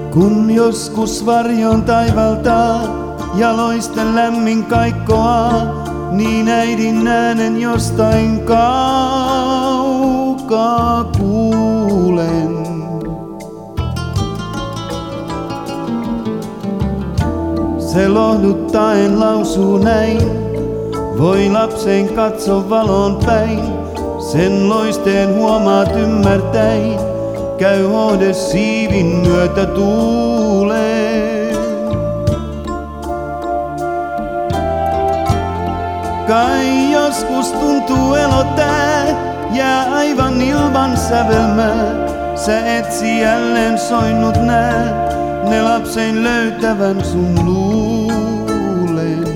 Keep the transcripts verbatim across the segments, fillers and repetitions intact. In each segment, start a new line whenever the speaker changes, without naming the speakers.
Kun joskus varjon taivalta jaloisten lämmin kaikkoa, niin äidin äänen jostain kaukaa kuulen. Se lohduttaen lausuu näin, voi lapsen katso valon päin, sen loisteen huomaat ymmärtäin, käy hohde siivin myötä tuuleen. Kai joskus tuntuu elo tää, jää aivan ilman sävelmää, sä etsi jälleen soinnut nää, ne lapsen löytävän sun luulen.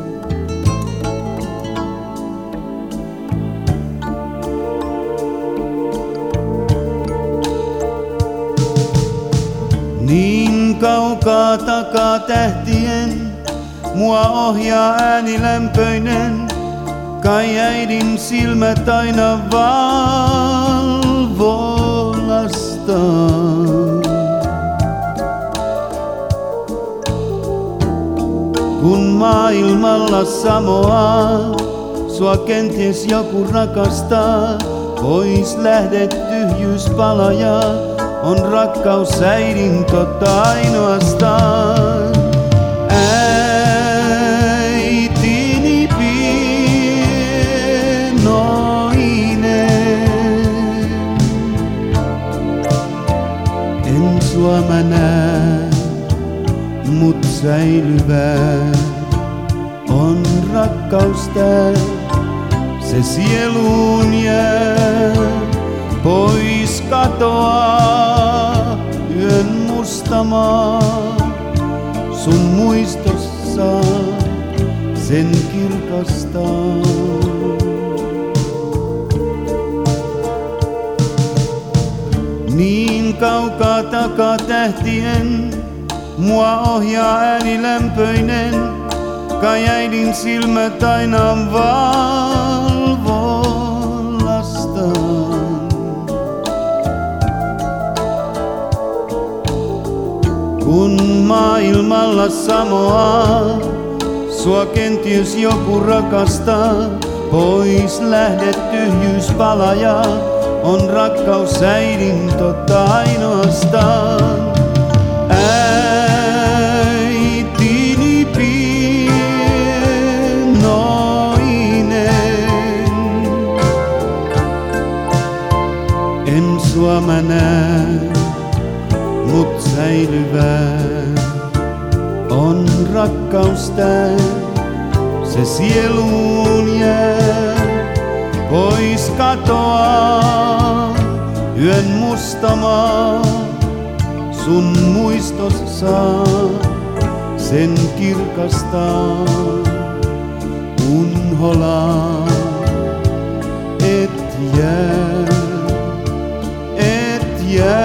Niin kaukaa takaa tähtien, mua ohjaa ääni lämpöinen, kai äidin silmät aina valvoo lastaan. Kun maailmalla samoaa, sua kenties joku rakastaa, pois lähdet tyhjyys palajaa, on rakkaus äidin totta ainoastaan. Äitini pienoinen, en sua mä näe, mut säilyvää on rakkaus tää, se sieluun jää, pois katoaa yön mustamaa, sun muistossa sen kirkastaa. Niin kaukaa takaa tähtien, mua ohjaa ääni lämpöinen, kai äidin silmät aina valvoo lastaan. Kun maailmalla samoaa, sua kenties joku rakastaa, pois lähdet tyhjyys palajaa, on rakkaus äidin totta ainoastaan. Äitini pienoinen, en sua mä näe, mut säilyvää on rakkaus tää, se sieluun jää, pois katoaa yön mustamaa, sun muistossa sen kirkastaa. Unholaa et jää, et jää.